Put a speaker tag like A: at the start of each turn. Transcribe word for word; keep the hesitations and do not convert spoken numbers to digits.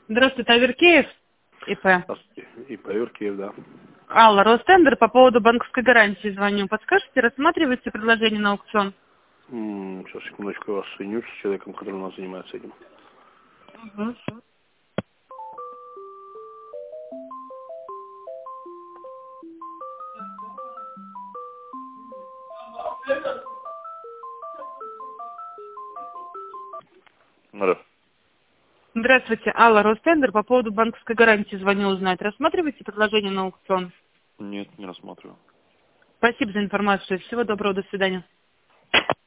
A: Здравствуйте, Аверкеев, ИП.
B: Здравствуйте. ИП Аверкеев, да.
A: Алла, Ростендер, по поводу банковской гарантии звоню. Подскажете, рассматриваете предложение на аукцион?
B: М, Сейчас, секундочку, я вас соединю с человеком, который у нас занимается этим.
A: Угу.
B: Да.
A: Здравствуйте, Алла, Ростендер, по поводу банковской гарантии звоню узнать. Рассматриваете предложение на аукцион?
B: Нет, не рассматриваю.
A: Спасибо за информацию. Всего доброго, до свидания.